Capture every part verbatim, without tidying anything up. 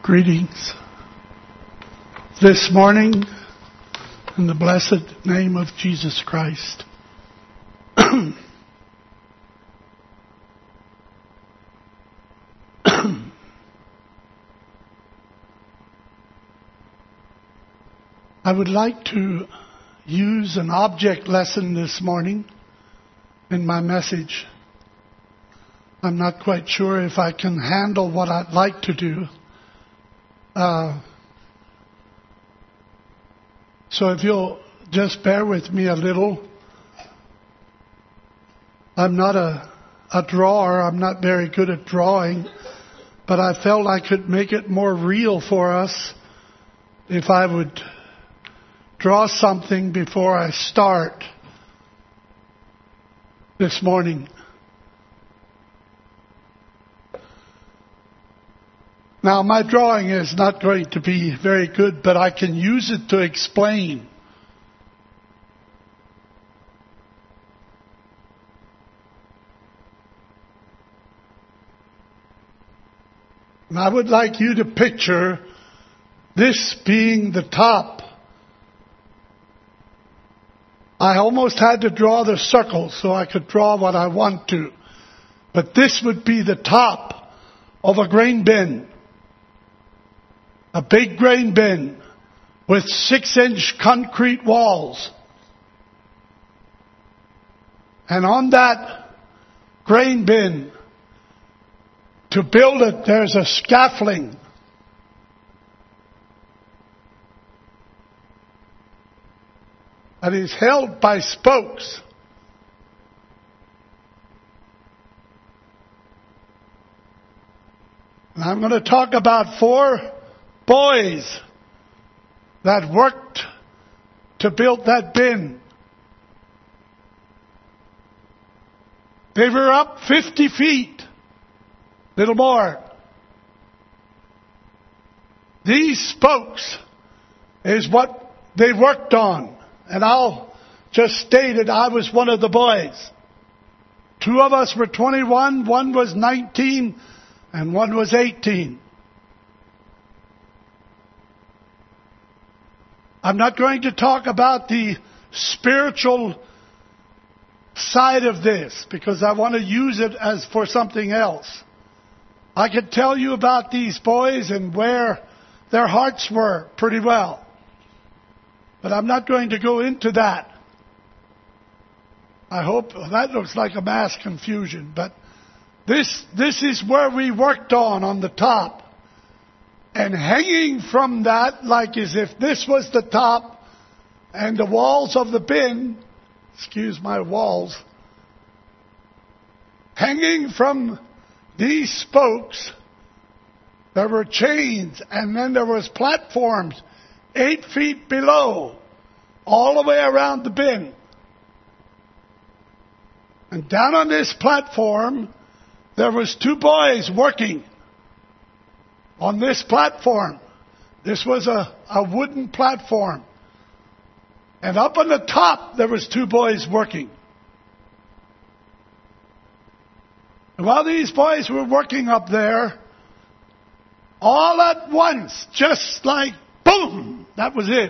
Greetings this morning in the blessed name of Jesus Christ. I would like to use an object lesson this morning in my message. I'm not quite sure if I can handle what I'd like to do. Uh, so if you'll just bear with me a little. I'm not a, a drawer. I'm not very good at drawing. But I felt I could make it more real for us if I would draw something before I start this morning. Now, my drawing is not going to be very good, but I can use it to explain. And I would like you to picture this being the top. I almost had to draw the circle so I could draw what I want to. But this would be the top of a grain bin. A big grain bin with six-inch concrete walls. And on that grain bin, to build it, there's a scaffolding. And is held by spokes. And I'm going to talk about four boys that worked to build that bin. They were up fifty feet, little more. These spokes is what they worked on. And I'll just state it, I was one of the boys. Two of us were twenty-one, one was nineteen, and one was eighteen. I'm not going to talk about the spiritual side of this because I want to use it as for something else. I could tell you about these boys and where their hearts were pretty well. But I'm not going to go into that. I hope that looks like a mass confusion. But this, this is where we worked on, on the top. And hanging from that, like as if this was the top, and the walls of the bin, excuse my walls, hanging from these spokes, there were chains, and then there was platforms eight feet below, all the way around the bin. And down on this platform, there was two boys working. On this platform. This was a, a wooden platform. And up on the top, there was two boys working. And while these boys were working up there, all at once, just like boom, that was it.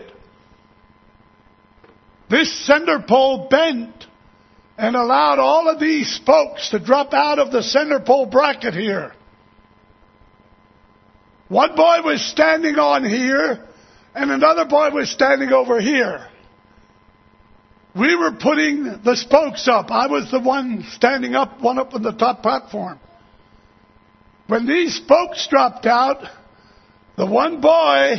This center pole bent and allowed all of these spokes to drop out of the center pole bracket here. One boy was standing on here, and another boy was standing over here. We were putting the spokes up. I was the one standing up, one up on the top platform. When these spokes dropped out, the one boy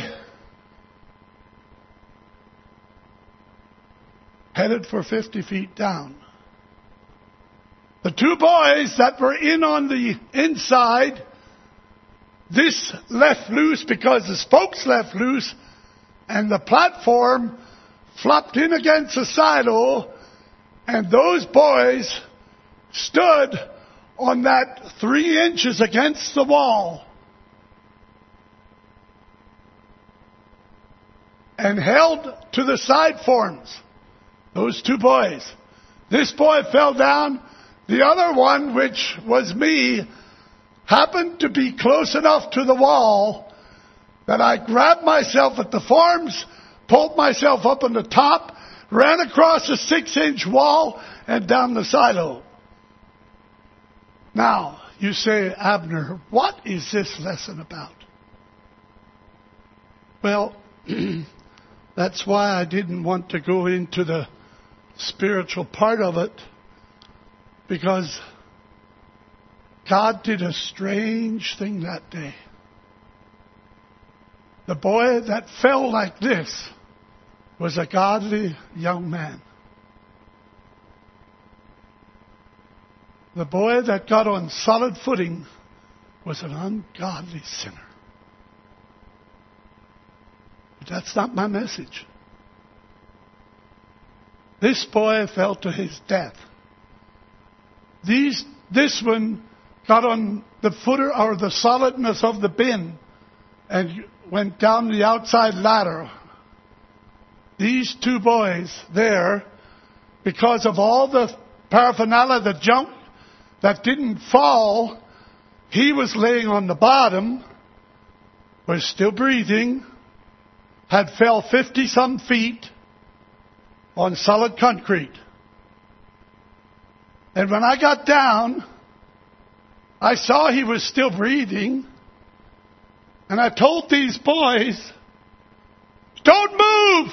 headed for fifty feet down. The two boys that were in on the inside, this left loose because the spokes left loose and the platform flopped in against the silo, and those boys stood on that three inches against the wall and held to the side forms. Those two boys. This boy fell down. The other one, which was me, happened to be close enough to the wall that I grabbed myself at the forms, pulled myself up on the top, ran across a six-inch wall, and down the silo. Now, you say, Abner, what is this lesson about? Well, that's why I didn't want to go into the spiritual part of it, because God did a strange thing that day. The boy that fell like this was a godly young man. The boy that got on solid footing was an ungodly sinner. But that's not my message. This boy fell to his death. These, this one got on the footer or the solidness of the bin and went down the outside ladder. These two boys there, because of all the paraphernalia, the junk that didn't fall, he was laying on the bottom, was still breathing, had fell fifty some feet on solid concrete. And when I got down, I saw he was still breathing, and I told these boys, don't move!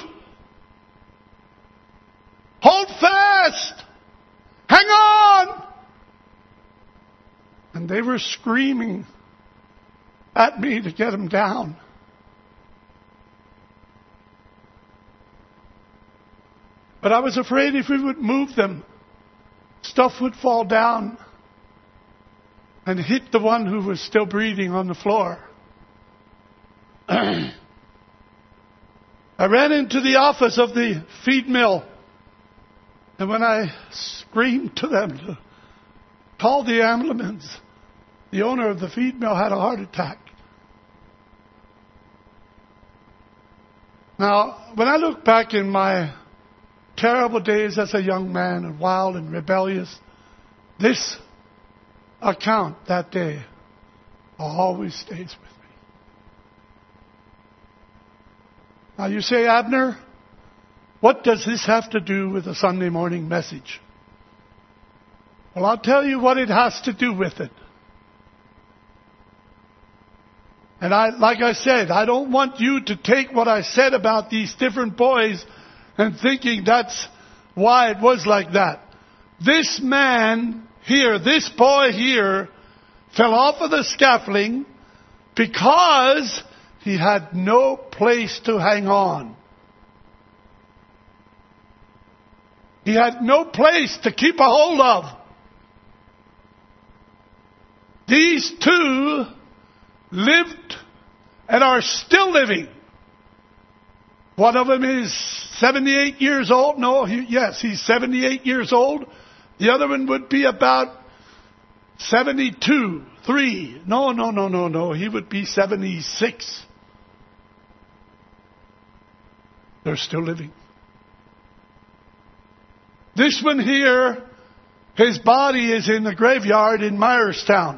Hold fast! Hang on! And they were screaming at me to get him down. But I was afraid if we would move them, stuff would fall down and hit the one who was still breathing on the floor. I ran into the office of the feed mill, and when I screamed to them to call the ambulance, the owner of the feed mill had a heart attack. Now, when I look back in my terrible days as a young man and wild and rebellious, this account that day always stays with me. Now you say, Abner, what does this have to do with a Sunday morning message? Well, I'll tell you what it has to do with it. And I, like I said, I don't want you to take what I said about these different boys and thinking that's why it was like that. This man here, this boy here, fell off of the scaffolding because he had no place to hang on. He had no place to keep a hold of. These two lived and are still living. One of them is seventy-eight years old. No, he, yes, he's seventy-eight years old. The other one would be about seventy-two, three. No, no, no, no, no. He would be seventy-six. They're still living. This one here, his body is in the graveyard in Myerstown.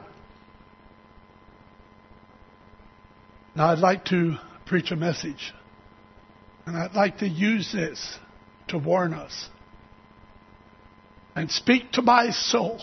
Now, I'd like to preach a message. And I'd like to use this to warn us and speak to my soul.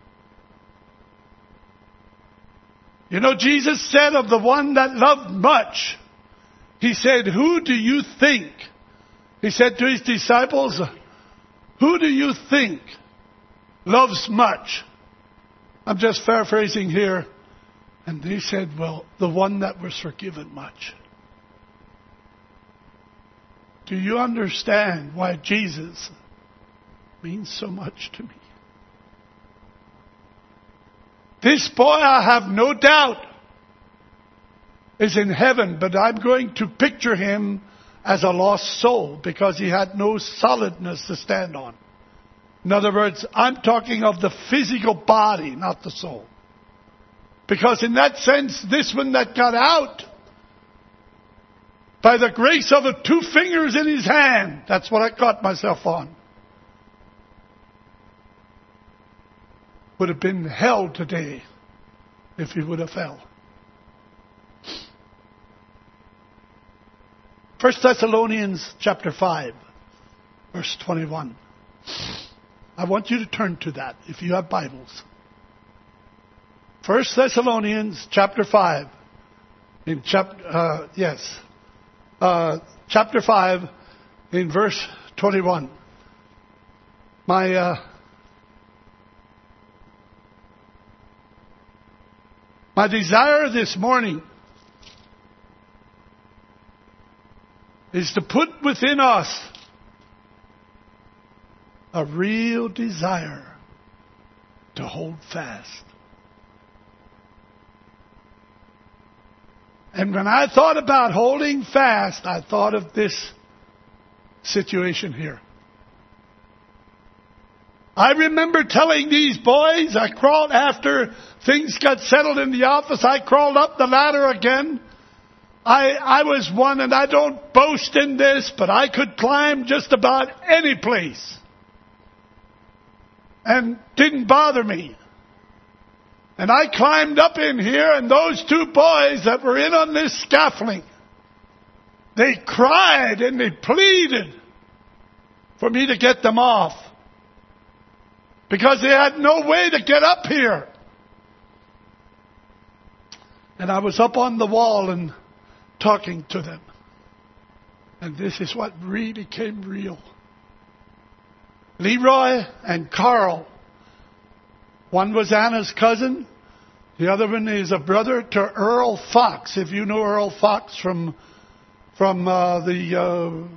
You know, Jesus said of the one that loved much, He said, who do you think? He said to His disciples, who do you think loves much? I'm just paraphrasing here. And they said, well, the one that was forgiven much. Do you understand why Jesus means so much to me? This boy, I have no doubt, is in heaven, but I'm going to picture him as a lost soul because he had no solidness to stand on. In other words, I'm talking of the physical body, not the soul. Because in that sense, this one that got out, by the grace of a two fingers in his hand, that's what I caught myself on, would have been held today if he would have fell. First Thessalonians chapter five, verse twenty-one. I want you to turn to that if you have Bibles. First Thessalonians chapter five. In chapter, uh, yes, uh, chapter five, in verse twenty-one. My uh, my desire this morning is to put within us a real desire to hold fast. And when I thought about holding fast, I thought of this situation here. I remember telling these boys, I crawled after things got settled in the office, I crawled up the ladder again. I, I was one, and I don't boast in this, but I could climb just about any place. And didn't bother me. And I climbed up in here, and those two boys that were in on this scaffolding, they cried and they pleaded for me to get them off. Because they had no way to get up here. And I was up on the wall and talking to them. And this is what really became real. Leroy and Carl. One was Anna's cousin. The other one is a brother to Earl Fox. If you know Earl Fox from from uh, the... Uh,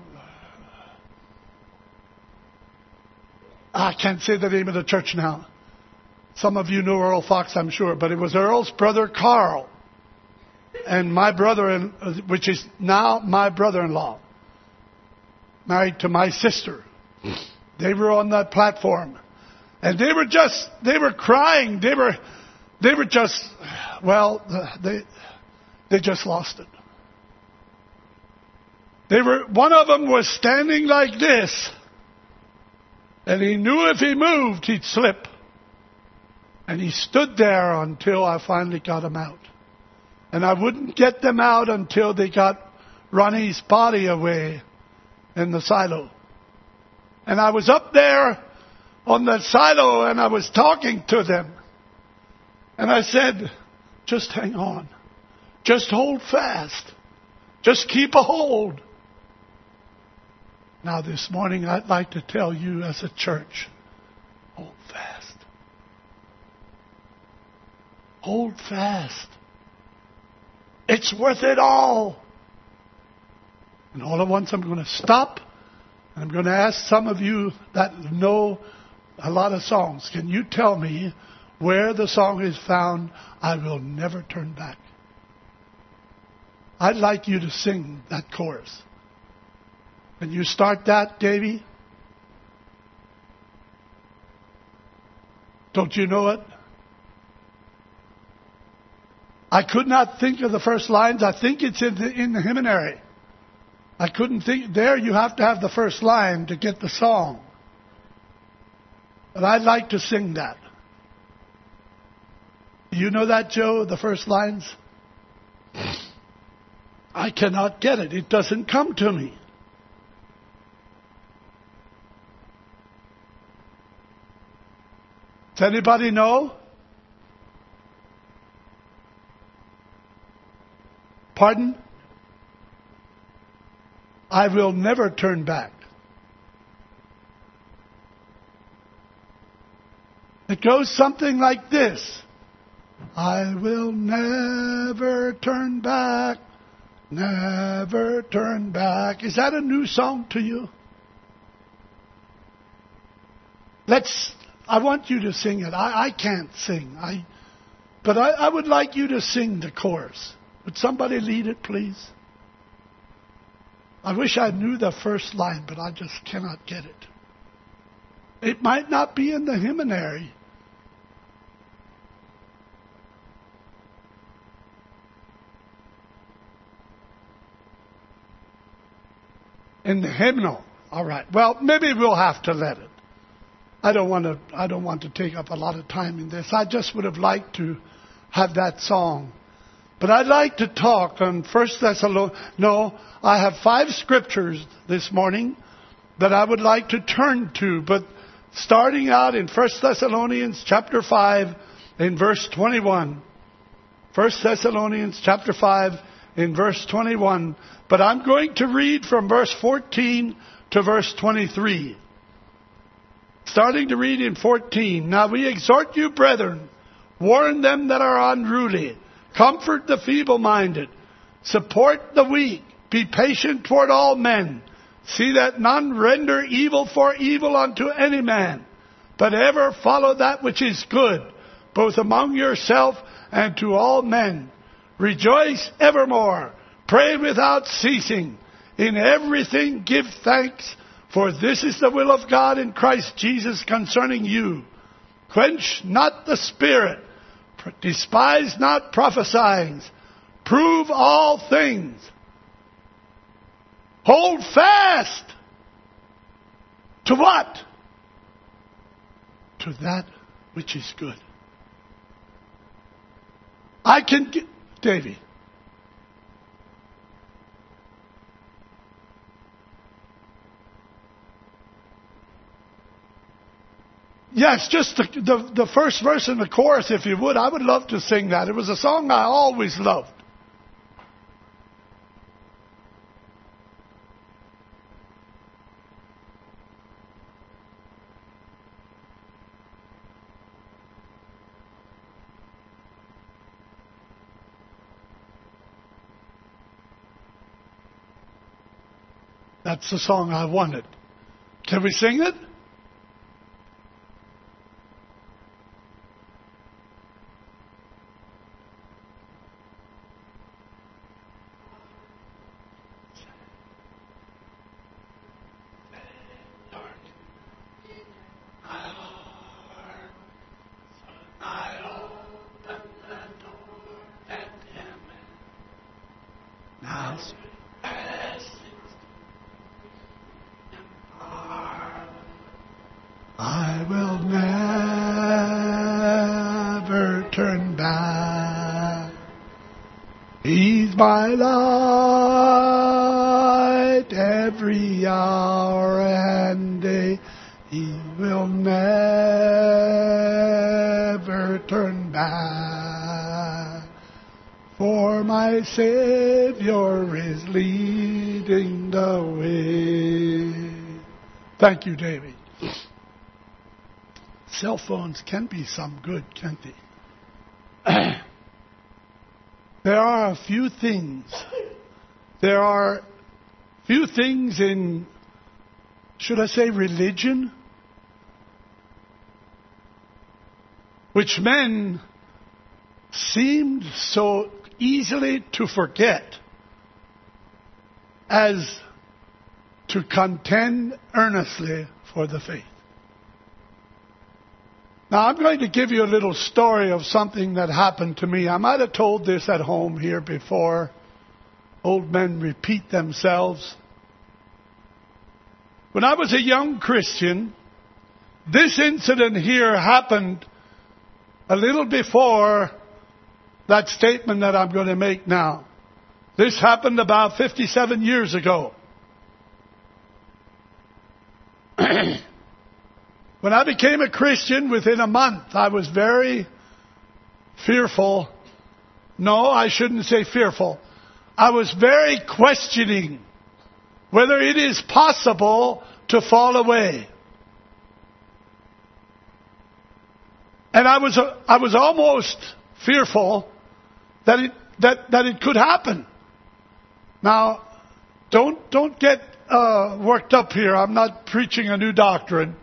I can't say the name of the church now. Some of you know Earl Fox, I'm sure. But it was Earl's brother Carl. And my brother, which is now my brother-in-law. Married to my sister. They were on that platform. And they were just, they were crying. They were, they were just, well, they, they just lost it. They were, one of them was standing like this. And he knew if he moved, he'd slip. And he stood there until I finally got him out. And I wouldn't get them out until they got Ronnie's body away in the silo. And I was up there on the silo and I was talking to them. And I said, just hang on. Just hold fast. Just keep a hold. Now this morning I'd like to tell you as a church, hold fast. Hold fast. It's worth it all. And all at once I'm going to stop. And I'm going to ask some of you that know a lot of songs. Can you tell me where the song is found, I Will Never Turn Back? I'd like you to sing that chorus. Can you start that, Davy? Don't you know it? I could not think of the first lines. I think it's in the, in the hymnary. I couldn't think. There you have to have the first line to get the song. But I'd like to sing that. Do you know that, Joe, the first lines? I cannot get it. It doesn't come to me. Does anybody know? Pardon? I will never turn back. It goes something like this. I will never turn back, never turn back. Is that a new song to you? Let's, I want you to sing it. I, I can't sing. I, but I, I would like you to sing the chorus. Would somebody lead it, please? I wish I knew the first line, but I just cannot get it. It might not be in the hymnary. In the hymnal. All right. Well, maybe we'll have to let it. I don't want to I don't want to take up a lot of time in this. I just would have liked to have that song. But I'd like to talk on First Thessalonians. No, I have five scriptures this morning that I would like to turn to. But starting out in First Thessalonians chapter five in verse twenty-one. First Thessalonians chapter five in verse twenty-one. But I'm going to read from verse fourteen to verse twenty-three. Starting to read in fourteen. Now we exhort you, brethren, warn them that are unruly, comfort the feeble-minded, support the weak, be patient toward all men. See that none render evil for evil unto any man, but ever follow that which is good, both among yourself and to all men. Rejoice evermore, pray without ceasing. In everything give thanks, for this is the will of God in Christ Jesus concerning you. Quench not the spirit, despise not prophesying, prove all things. Hold fast to what? To that which is good. I can get, Davy. Yes, just the, the, the first verse in the chorus, if you would. I would love to sing that. It was a song I always loved. That's the song I wanted. Can we sing it? I will never turn back. He's my light every hour and day. He will never turn back. For my Savior is leading the way. Thank you, David. Cell phones can be some good, can't they? There are a few things. There are few things in, should I say, religion, which men seemed so easily to forget as to contend earnestly for the faith. Now, I'm going to give you a little story of something that happened to me. I might have told this at home here before. Old men repeat themselves. When I was a young Christian, this incident here happened a little before that statement that I'm going to make now. This happened about fifty-seven years ago. When I became a Christian, within a month, I was very fearful. No, I shouldn't say fearful. I was very questioning whether it is possible to fall away. And I was I was almost fearful that it that, that it could happen. Now, don't don't get uh, worked up here. I'm not preaching a new doctrine.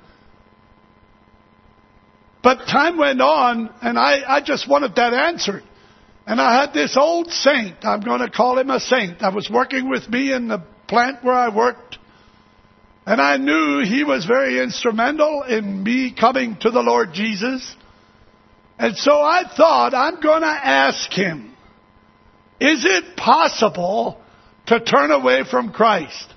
But time went on, and I, I just wanted that answered. And I had this old saint, I'm going to call him a saint, that was working with me in the plant where I worked. And I knew he was very instrumental in me coming to the Lord Jesus. And so I thought, I'm going to ask him, is it possible to turn away from Christ?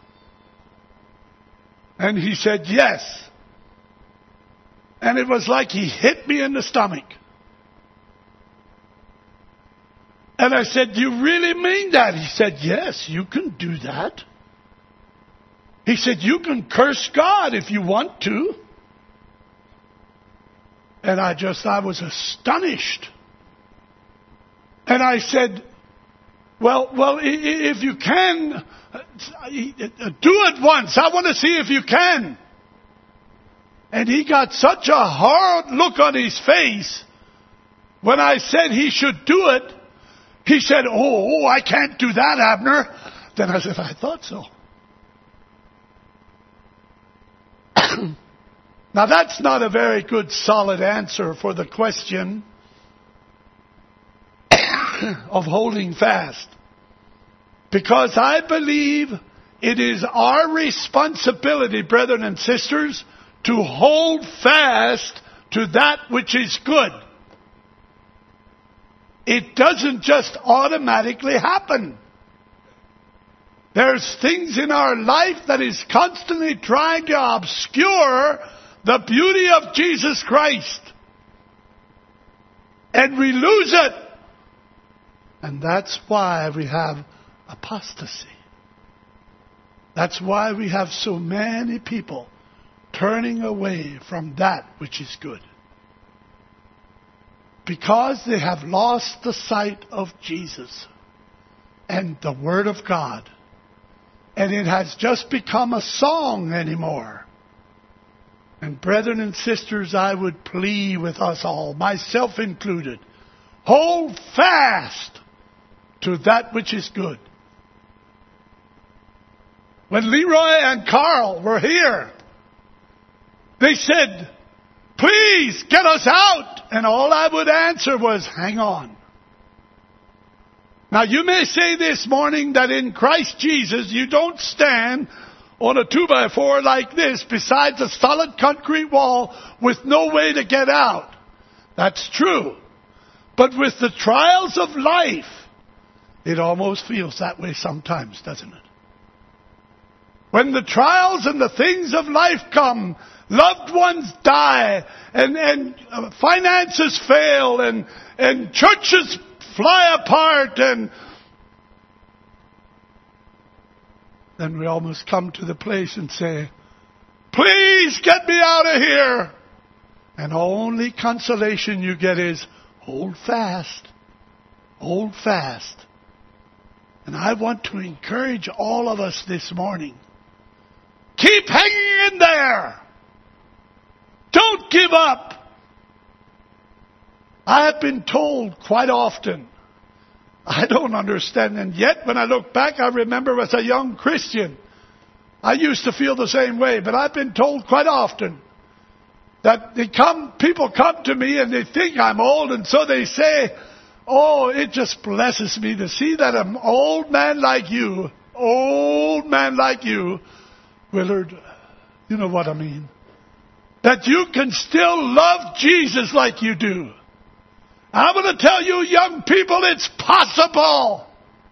And he said, yes. And it was like he hit me in the stomach. And I said, "Do you really mean that?" He said, "Yes, you can do that." He said, "You can curse God if you want to." And I just, I was astonished. And I said, well, well, if you can, do it once. I want to see if you can. And he got such a hard look on his face when I said he should do it. He said, oh, I can't do that, Abner. Then I said, I thought so. Now that's not a very good solid answer for the question of holding fast. Because I believe it is our responsibility, brethren and sisters, to hold fast to that which is good. It doesn't just automatically happen. There's things in our life that is constantly trying to obscure the beauty of Jesus Christ. And we lose it. And that's why we have apostasy. That's why we have so many people turning away from that which is good. Because they have lost the sight of Jesus and the Word of God. And it has just become a song anymore. And brethren and sisters, I would plead with us all, myself included, hold fast to that which is good. When Leroy and Carl were here, they said, please get us out. And all I would answer was, hang on. Now you may say this morning that in Christ Jesus you don't stand on a two by four like this besides a solid concrete wall with no way to get out. That's true. But with the trials of life, it almost feels that way sometimes, doesn't it? When the trials and the things of life come, loved ones die, and, and uh, finances fail, and, and churches fly apart, and then we almost come to the place and say, please get me out of here. And only consolation you get is, hold fast, hold fast. And I want to encourage all of us this morning, keep hanging in there. Don't give up. I have been told quite often, I don't understand, and yet when I look back, I remember as a young Christian, I used to feel the same way, but I've been told quite often that they come, people come to me and they think I'm old, and so they say, oh, it just blesses me to see that an old man like you, old man like you, Willard, you know what I mean, that you can still love Jesus like you do. I'm going to tell you young people, it's possible.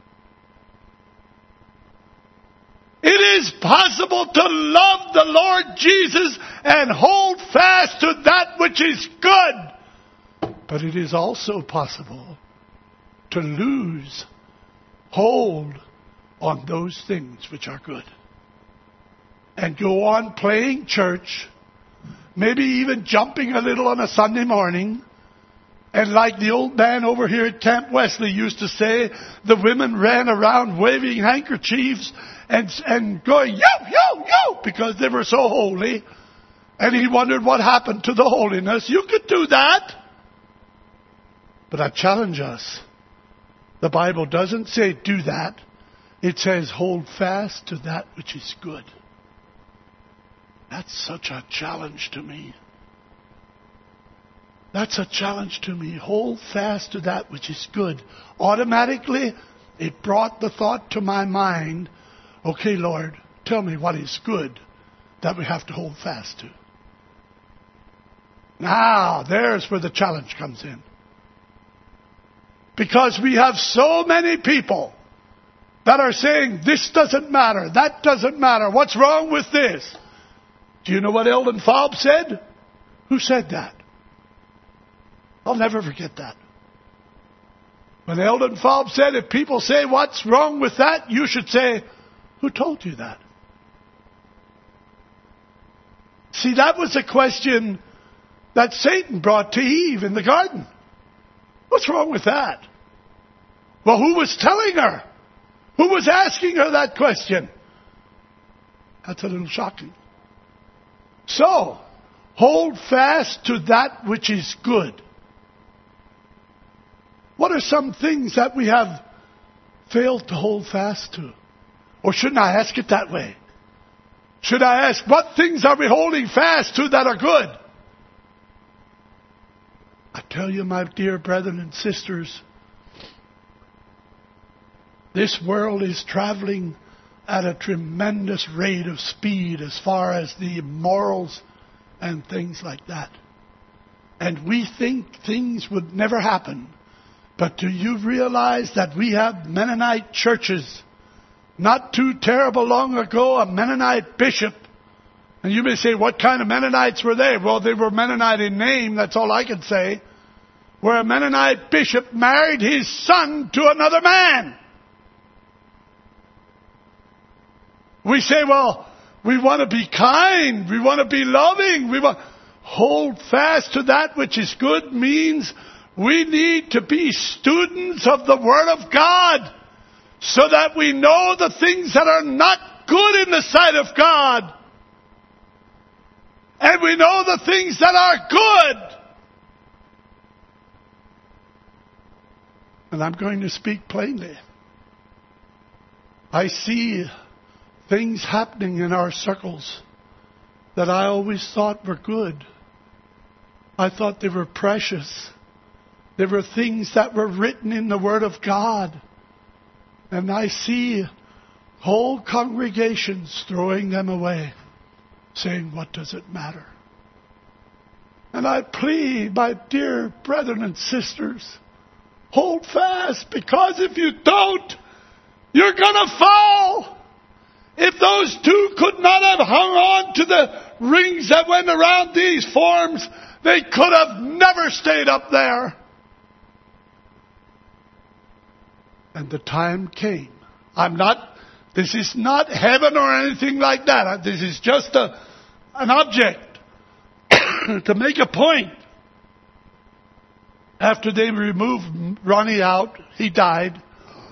It is possible to love the Lord Jesus and hold fast to that which is good. But it is also possible to lose hold on those things which are good. And go on playing church, maybe even jumping a little on a Sunday morning. And like the old man over here at Camp Wesley used to say, the women ran around waving handkerchiefs and, and going, yo, yo, yo, because they were so holy. And he wondered what happened to the holiness. You could do that. But I challenge us. The Bible doesn't say do that. It says hold fast to that which is good. That's such a challenge to me. That's a challenge to me. Hold fast to that which is good. Automatically, it brought the thought to my mind, okay, Lord, tell me what is good that we have to hold fast to. Now, there's where the challenge comes in. Because we have so many people that are saying, this doesn't matter, that doesn't matter, what's wrong with this? Do you know what Eldon Falb said? Who said that? I'll never forget that. When Eldon Falb said, if people say, what's wrong with that? You should say, who told you that? See, that was a question that Satan brought to Eve in the garden. What's wrong with that? Well, who was telling her? Who was asking her that question? That's a little shocking. So, hold fast to that which is good. What are some things that we have failed to hold fast to? Or shouldn't I ask it that way? Should I ask, what things are we holding fast to that are good? I tell you, my dear brethren and sisters, this world is traveling at a tremendous rate of speed as far as the morals and things like that. And we think things would never happen. But do you realize that we have Mennonite churches? Not too terrible long ago, a Mennonite bishop. And you may say, what kind of Mennonites were they? Well, they were Mennonite in name, that's all I can say. Where a Mennonite bishop married his son to another man. We say, well, we want to be kind, we want to be loving, we want... Hold fast to that which is good means we need to be students of the Word of God so that we know the things that are not good in the sight of God. And we know the things that are good. And I'm going to speak plainly. I see things happening in our circles that I always thought were good. I thought they were precious. They were things that were written in the Word of God. And I see whole congregations throwing them away, saying, what does it matter? And I plead, my dear brethren and sisters, hold fast, because if you don't, you're going to fall. If those two could not have hung on to the rings that went around these forms, they could have never stayed up there. And the time came. I'm not, this is not heaven or anything like that. This is just a, an object to make a point. After they removed Ronnie out, he died.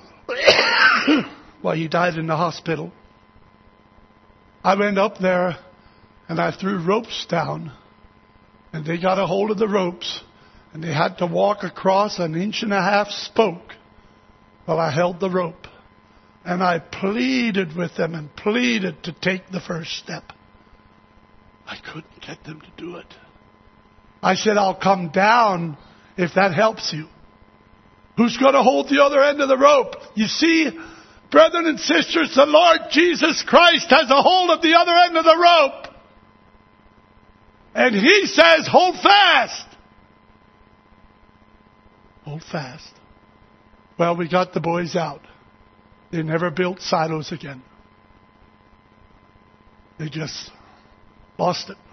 Well, he died in the hospital. I went up there and I threw ropes down. And they got a hold of the ropes. And they had to walk across an inch and a half spoke while I held the rope. And I pleaded with them and pleaded to take the first step. I couldn't get them to do it. I said, I'll come down if that helps you. Who's going to hold the other end of the rope? You see, brethren and sisters, the Lord Jesus Christ has a hold of the other end of the rope. And He says, hold fast. Hold fast. Well, we got the boys out. They never built silos again. They just lost it.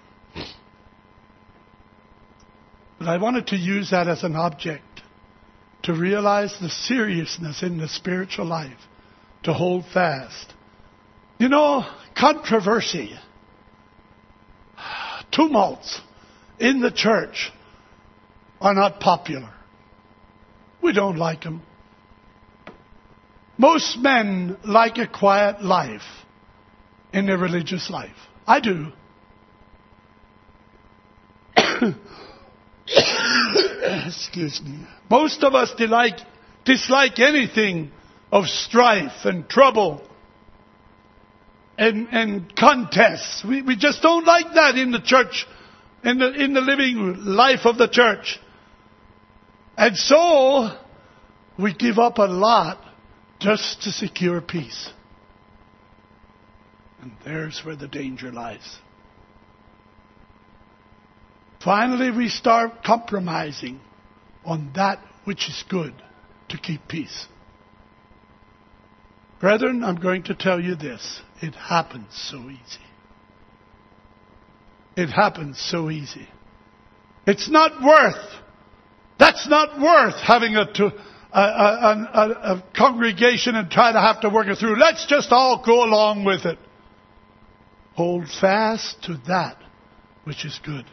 But I wanted to use that as an object to realize the seriousness in the spiritual life, to hold fast. You know, controversy, tumults in the church are not popular. We don't like them. Most men like a quiet life in their religious life. I do. Excuse me. Most of us dislike, dislike anything of strife and trouble and, and contests. We, we just don't like that in the church, in the, in the living life of the church. And so we give up a lot just to secure peace. And there's where the danger lies. Finally, we start compromising on that which is good to keep peace. Brethren, I'm going to tell you this. It happens so easy. It happens so easy. It's not worth, that's not worth having a, to, a, a, a, a congregation and try to have to work it through. Let's just all go along with it. Hold fast to that which is good.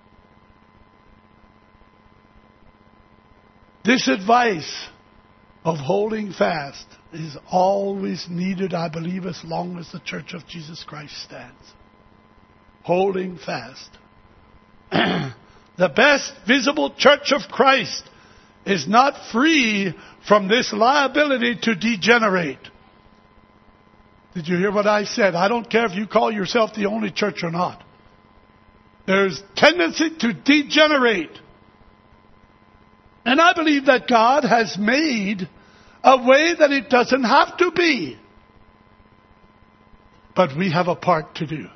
This advice of holding fast is always needed, I believe, as long as the Church of Jesus Christ stands. Holding fast. The best visible Church of Christ is not free from this liability to degenerate. Did you hear what I said? I don't care if you call yourself the only church or not. There's tendency to degenerate. And I believe that God has made a way that it doesn't have to be. But we have a part to do.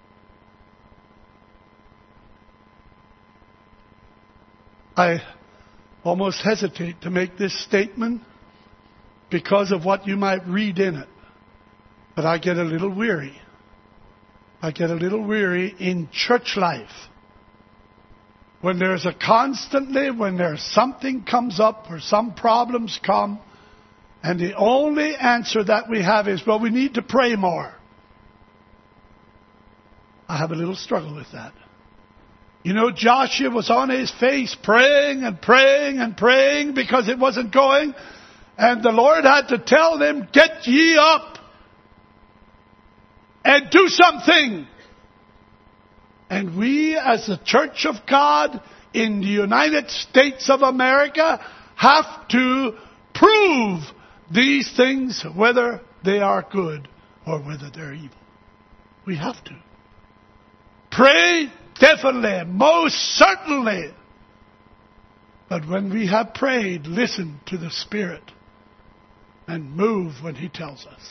I almost hesitate to make this statement because of what you might read in it. But I get a little weary. I get a little weary in church life. When there's a constantly, when there's something comes up or some problems come, and the only answer that we have is, well, we need to pray more. I have a little struggle with that. You know, Joshua was on his face praying and praying and praying because it wasn't going. And the Lord had to tell them, get ye up and do something. And we as the Church of God in the United States of America have to prove these things, whether they are good or whether they're evil. We have to. Pray, definitely, most certainly. But when we have prayed, listen to the Spirit and move when He tells us.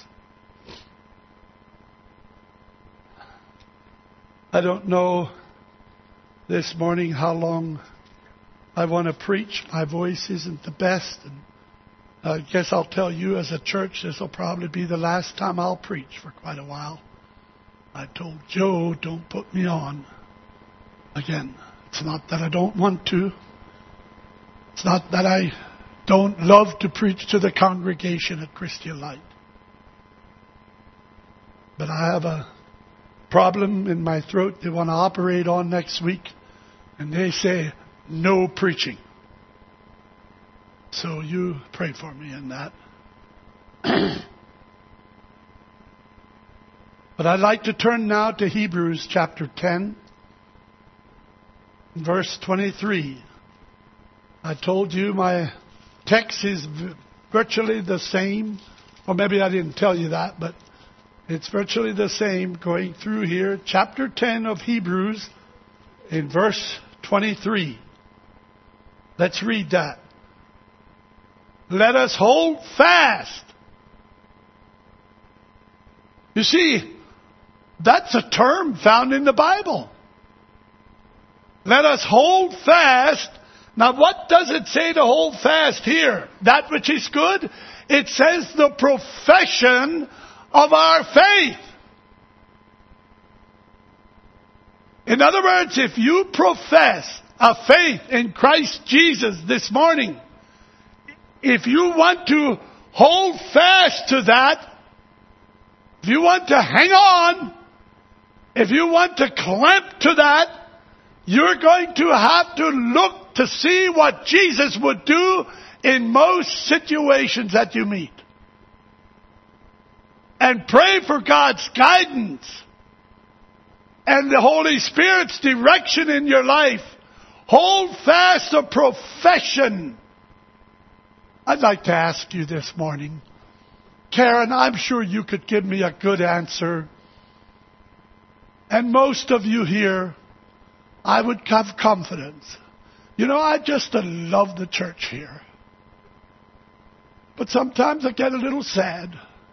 I don't know this morning how long I want to preach. My voice isn't the best. And I guess I'll tell you as a church, this will probably be the last time I'll preach for quite a while. I told Joe, don't put me on again. It's not that I don't want to. It's not that I don't love to preach to the congregation at Christian Light. But I have a problem in my throat they want to operate on next week. And they say, no preaching. So you pray for me in that. But I'd like to turn now to Hebrews chapter ten, verse twenty-three. I told you my text is virtually the same. Or maybe I didn't tell you that, but it's virtually the same going through here. Chapter ten of Hebrews in verse twenty-three. Let's read that. Let us hold fast. You see, that's a term found in the Bible. Let us hold fast. Now what does it say to hold fast here? That which is good? It says the profession of our faith. In other words, if you profess a faith in Christ Jesus this morning, if you want to hold fast to that, if you want to hang on, if you want to clamp to that, you're going to have to look to see what Jesus would do in most situations that you meet. And pray for God's guidance and the Holy Spirit's direction in your life. Hold fast the profession. I'd like to ask you this morning, Karen, I'm sure you could give me a good answer. And most of you here, I would have confidence. You know, I just love the church here. But sometimes I get a little sad.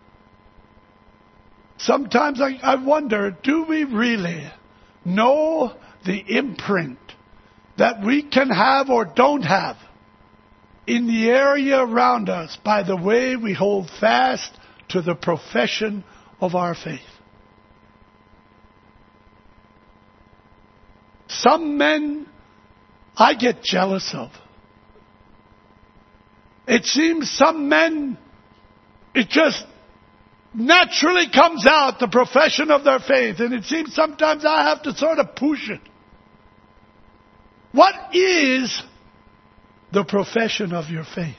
Sometimes I, I wonder, do we really know the imprint that we can have or don't have in the area around us by the way we hold fast to the profession of our faith? Some men I get jealous of. it seems some men, it just naturally comes out, the profession of their faith. And it seems sometimes I have to sort of push it. What is the profession of your faith?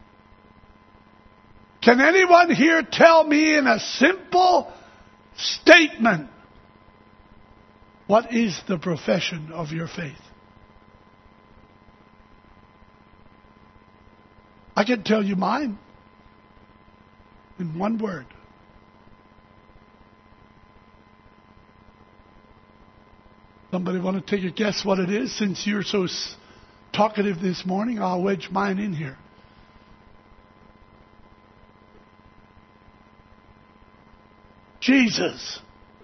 Can anyone here tell me in a simple statement, what is the profession of your faith? I can tell you mine in one word. Somebody want to take a guess what it is? Since you're so talkative this morning, I'll wedge mine in here. Jesus.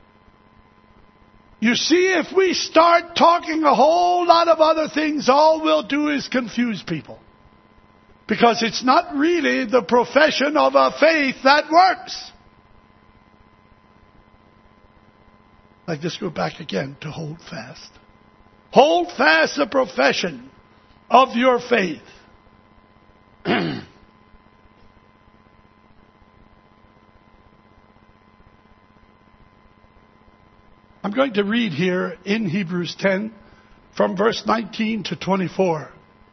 You see, if we start talking a whole lot of other things, all we'll do is confuse people. Because it's not really the profession of a faith that works. Like, just go back again to hold fast. Hold fast the profession of your faith. I'm going to read here in Hebrews ten from verse nineteen to twenty-four.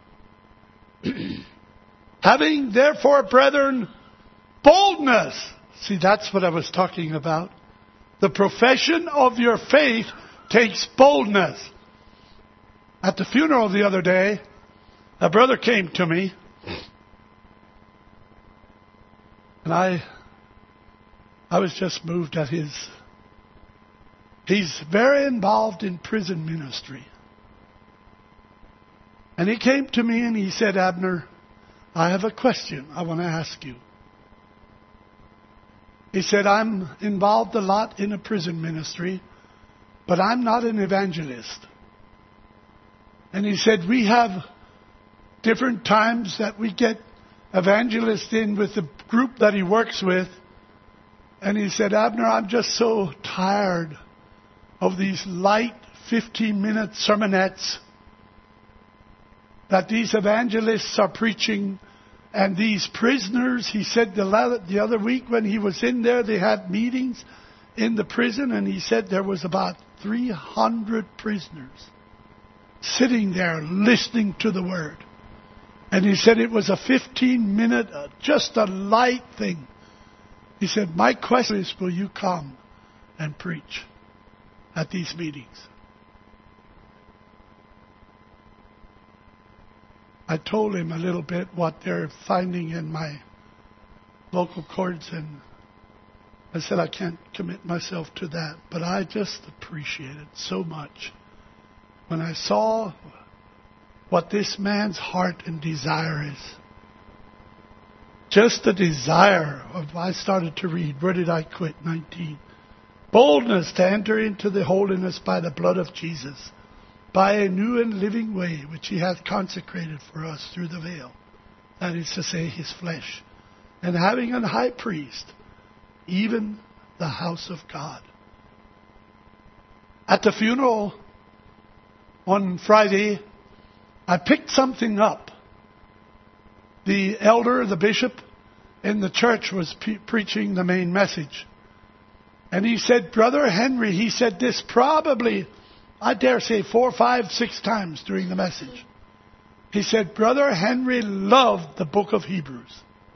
Having therefore, brethren, boldness. See, that's what I was talking about. The profession of your faith takes boldness. At the funeral the other day, a brother came to me. And I, I was just moved at his... He's very involved in prison ministry. And he came to me and he said, Abner, I have a question I want to ask you. He said, I'm involved a lot in a prison ministry, but I'm not an evangelist. And he said, we have different times that we get evangelists in with the group that he works with. And he said, Abner, I'm just so tired of these light fifteen-minute sermonettes that these evangelists are preaching. And these prisoners, he said the, the other week when he was in there, they had meetings in the prison. And he said there was about three hundred prisoners sitting there listening to the word. And he said it was a fifteen-minute, uh, just a light thing. He said, my question is, will you come and preach at these meetings? I told him a little bit what they're finding in my local courts, and I said I can't commit myself to that, but I just appreciate it so much when I saw what this man's heart and desire is. Just the desire of, I started to read, where did I quit? nineteen. Boldness to enter into the holiness by the blood of Jesus, by a new and living way which he hath consecrated for us through the veil, that is to say, his flesh, and having an high priest, even the house of God. At the funeral on Friday, I picked something up. The elder, the bishop in the church was pe- preaching the main message. And he said, Brother Henry, he said this probably, I dare say, four, five, six times during the message. He said, Brother Henry loved the book of Hebrews.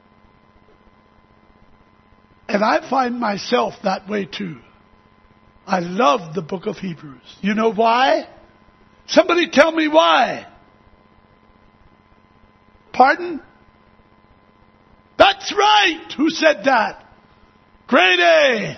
And I find myself that way too. I love the book of Hebrews. You know why? Somebody tell me why. Pardon? That's right. Who said that? Grade A.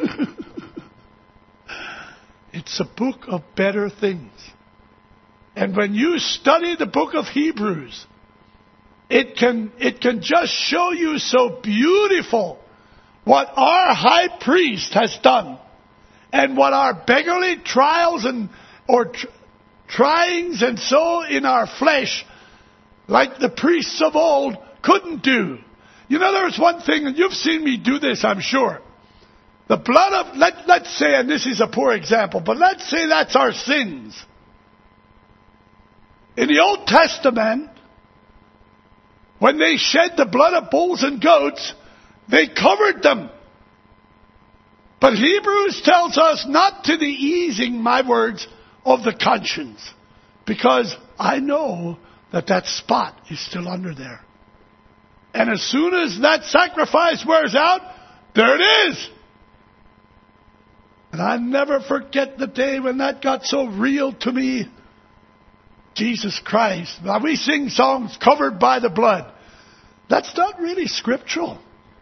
It's a book of better things. And when you study the book of Hebrews, it can, it can just show you so beautiful what our high priest has done and what our beggarly trials and or tr- tryings and so in our flesh, like the priests of old, couldn't do. You know, there's one thing, and you've seen me do this, I'm sure. The blood of, let, let's say, and this is a poor example, but let's say that's our sins. In the Old Testament, when they shed the blood of bulls and goats, they covered them. But Hebrews tells us not to the easing, my words, of the conscience. Because I know that that spot is still under there. And as soon as that sacrifice wears out, there it is. And I never forget the day when that got so real to me. Jesus Christ. Now we sing songs covered by the blood. That's not really scriptural.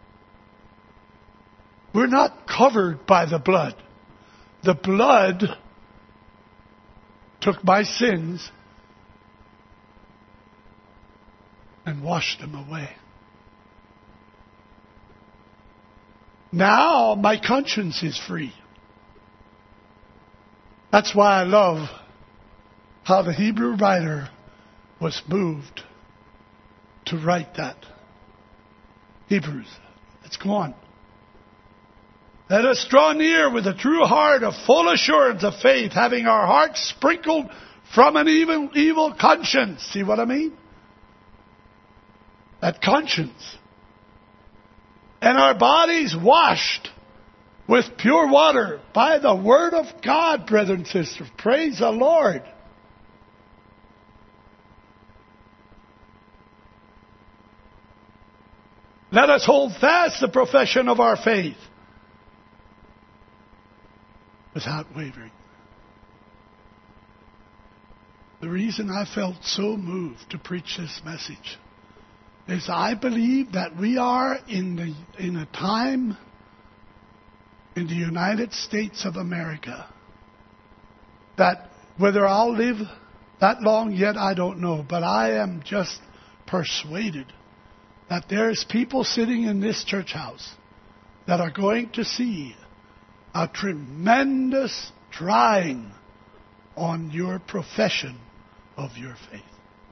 We're not covered by the blood. The blood took my sins and washed them away. Now my conscience is free. That's why I love how the Hebrew writer was moved to write that. Hebrews, let's go on. Let us draw near with a true heart of full assurance of faith, having our hearts sprinkled from an evil, evil conscience. See what I mean? That conscience. And our bodies washed with pure water by the word of God, brethren and sisters. Praise the Lord. Let us hold fast the profession of our faith without wavering. The reason I felt so moved to preach this message is I believe that we are in the in a time in the United States of America that whether I'll live that long yet, I don't know. But I am just persuaded that there's people sitting in this church house that are going to see a tremendous trying on your profession of your faith.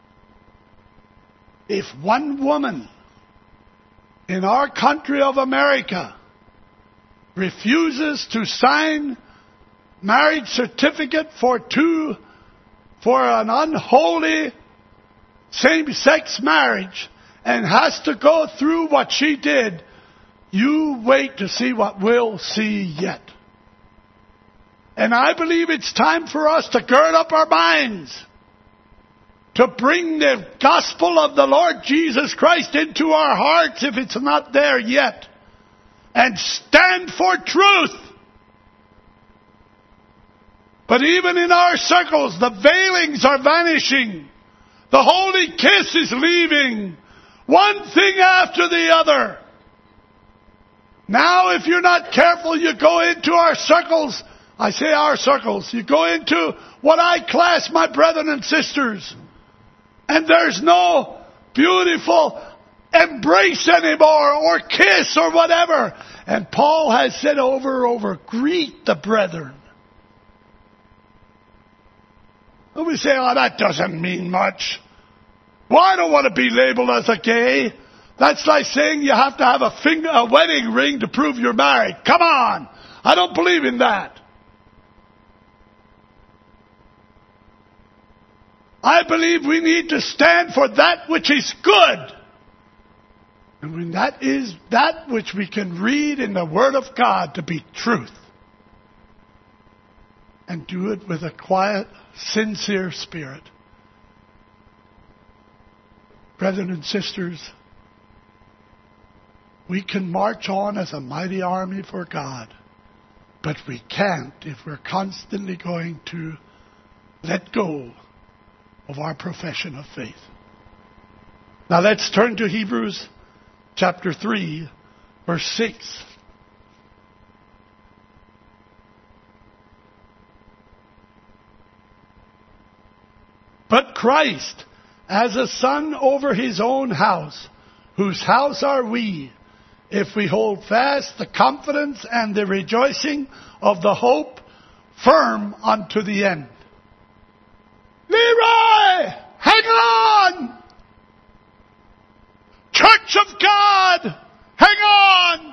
If one woman in our country of America refuses to sign marriage certificate for two, for an unholy same-sex marriage and has to go through what she did, you wait to see what we'll see yet. And I believe it's time for us to gird up our minds to bring the gospel of the Lord Jesus Christ into our hearts if it's not there yet. And stand for truth. But even in our circles, the veilings are vanishing. The holy kiss is leaving. One thing after the other. Now, if you're not careful, you go into our circles. I say our circles. You go into what I class my brethren and sisters. And there's no beautiful embrace anymore or kiss or whatever. And Paul has said over and over, greet the brethren. And we say, oh, that doesn't mean much. Well, I don't want to be labeled as a gay. That's like saying you have to have a, finger, a wedding ring to prove you're married. Come on. I don't believe in that. I believe we need to stand for that which is good. And when that is that which we can read in the Word of God to be truth. And do it with a quiet, sincere spirit. Brethren and sisters, we can march on as a mighty army for God. But we can't if we're constantly going to let go of our profession of faith. Now let's turn to Hebrews chapter three, verse six. But Christ, as a son over his own house, whose house are we, if we hold fast the confidence and the rejoicing of the hope firm unto the end. Leroy, hang on! Church of God, hang on!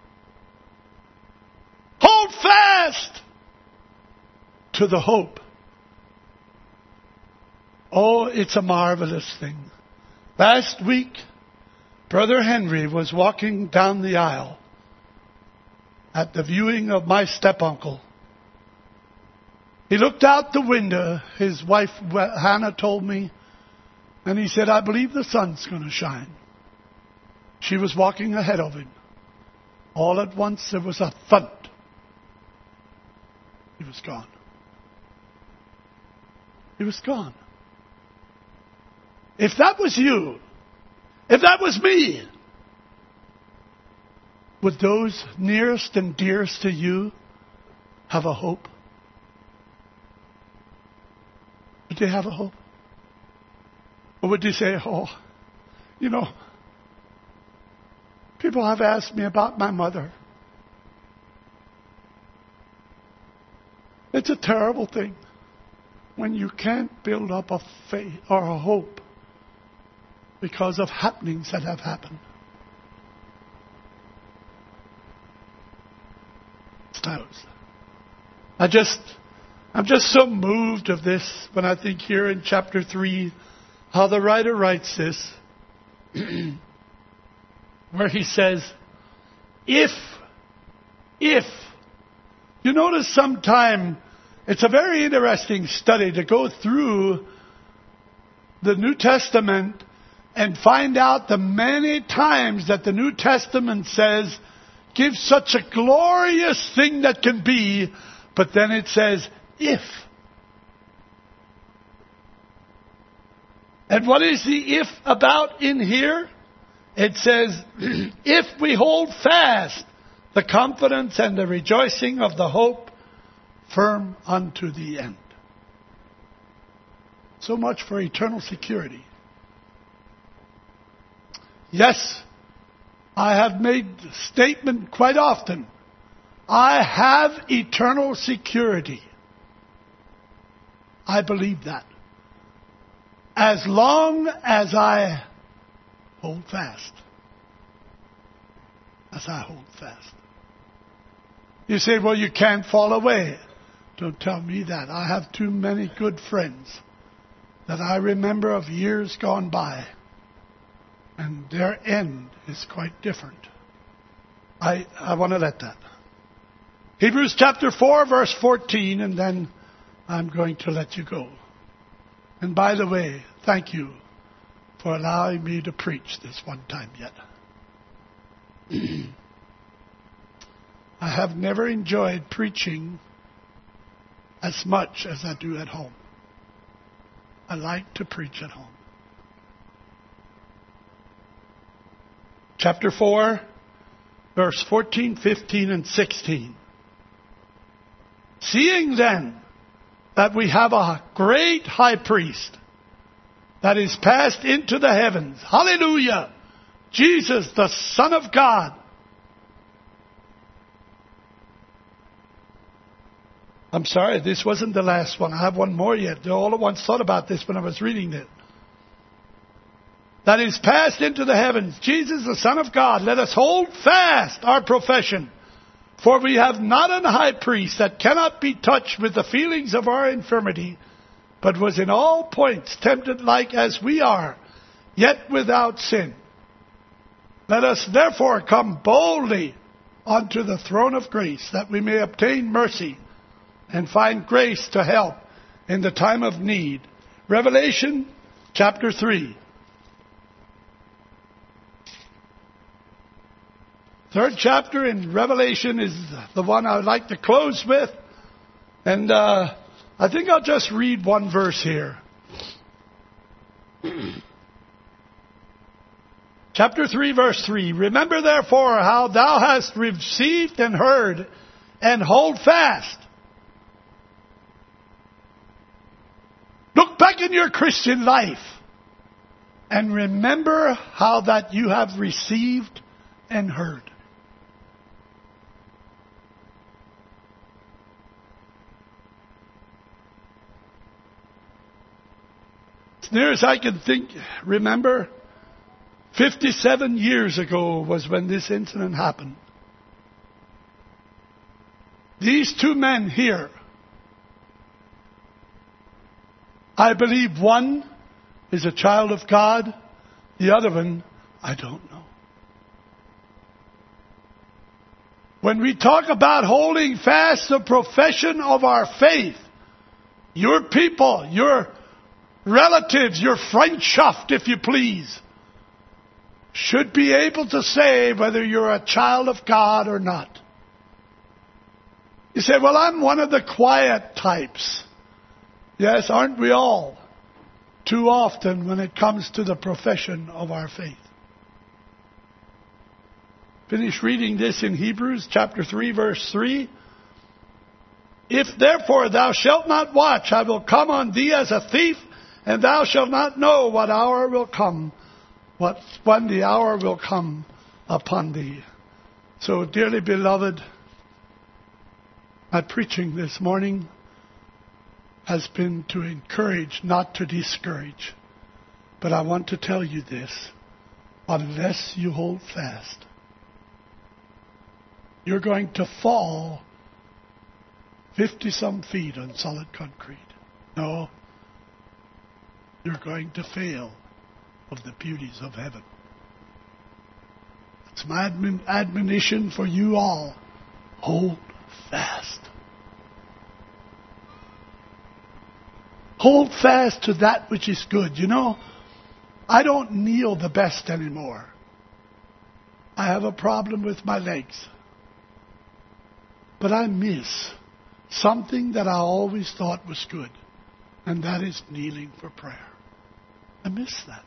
Hold fast to the hope. Oh, it's a marvelous thing. Last week, Brother Henry was walking down the aisle at the viewing of my step-uncle. He looked out the window, his wife Hannah told me, and he said, I believe the sun's going to shine. She was walking ahead of him. All at once there was a thud. He was gone. He was gone. If that was you, if that was me, would those nearest and dearest to you have a hope? Would they have a hope? Or would they say, oh, you know, people have asked me about my mother. It's a terrible thing when you can't build up a faith or a hope because of happenings that have happened. I just, I'm just so moved of this when I think here in chapter three, how the writer writes this, where he says, if, if, you notice sometime, it's a very interesting study to go through the New Testament and find out the many times that the New Testament says, give such a glorious thing that can be, but then it says, if. And what is the if about in here? It says, if we hold fast the confidence and the rejoicing of the hope firm unto the end. So much for eternal security. Yes, I have made the statement quite often. I have eternal security. I believe that. As long as I hold fast. As I hold fast. You say, well, you can't fall away. Don't tell me that. I have too many good friends that I remember of years gone by. And their end is quite different. I, I want to let that. Hebrews chapter four, verse fourteen, and then I'm going to let you go. And by the way, thank you for allowing me to preach this one time yet. I have never enjoyed preaching as much as I do at home. I like to preach at home. Chapter four, verse fourteen, fifteen, and sixteen. Seeing then that we have a great high priest that is passed into the heavens. Hallelujah! Jesus, the Son of God. I'm sorry, this wasn't the last one. I have one more yet. All at once thought about this when I was reading it. That is passed into the heavens. Jesus, the Son of God. Let us hold fast our profession. For we have not an high priest that cannot be touched with the feelings of our infirmity, but was in all points tempted like as we are, yet without sin. Let us therefore come boldly unto the throne of grace, that we may obtain mercy and find grace to help in the time of need. Revelation chapter three. Third chapter in Revelation is the one I would like to close with. And uh, I think I'll just read one verse here. Chapter three, verse three. Remember therefore how thou hast received and heard, and hold fast. Look back in your Christian life and remember how that you have received and heard. As near as I can think, remember, fifty-seven years ago was when this incident happened. These two men here, I believe one is a child of God, the other one, I don't know. When we talk about holding fast the profession of our faith, your people, your relatives, your Freundschaft, if you please, should be able to say whether you're a child of God or not. You say, well, I'm one of the quiet types. Yes, aren't we all? Too often when it comes to the profession of our faith. Finish reading this in Hebrews chapter three, verse three. If therefore thou shalt not watch, I will come on thee as a thief, and thou shalt not know what hour will come, what when the hour will come upon thee. So, dearly beloved, my preaching this morning has been to encourage, not to discourage. But I want to tell you this: unless you hold fast, you're going to fall fifty-some feet on solid concrete. No, you're going to fail of the beauties of heaven. It's my admon- admonition for you all. Hold fast. Hold fast to that which is good. You know, I don't kneel the best anymore. I have a problem with my legs. But I miss something that I always thought was good, and that is kneeling for prayer. I miss that.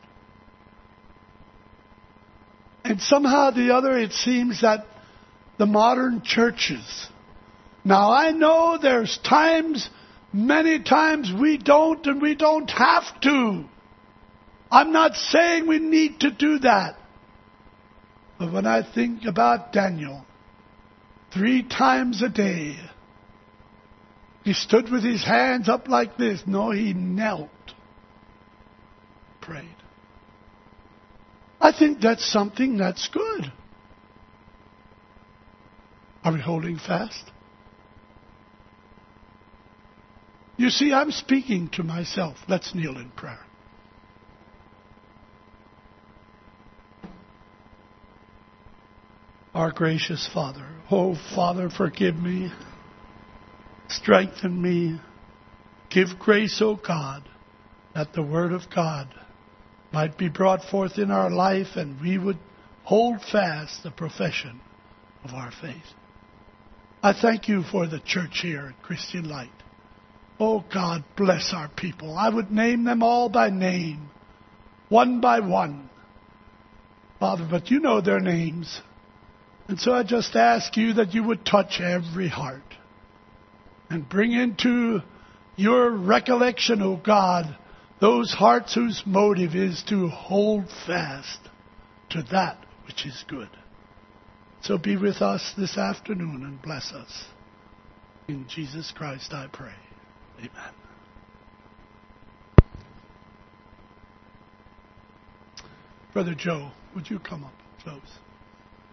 And somehow or the other, it seems that the modern churches, now I know there's times, many times we don't, and we don't have to. I'm not saying we need to do that. But when I think about Daniel, three times a day, he stood with his hands up like this. No, he knelt, prayed. I think that's something that's good. Are we holding fast? You see, I'm speaking to myself. Let's kneel in prayer. Our gracious Father, oh Father, forgive me, strengthen me, give grace, O God, that the Word of God might be brought forth in our life and we would hold fast the profession of our faith. I thank you for the church here at Christian Light. Oh God, bless our people. I would name them all by name, one by one. Father, but you know their names. And so I just ask you that you would touch every heart and bring into your recollection, O God, those hearts whose motive is to hold fast to that which is good. So be with us this afternoon and bless us. In Jesus Christ I pray. Amen. Brother Joe, would you come up and close?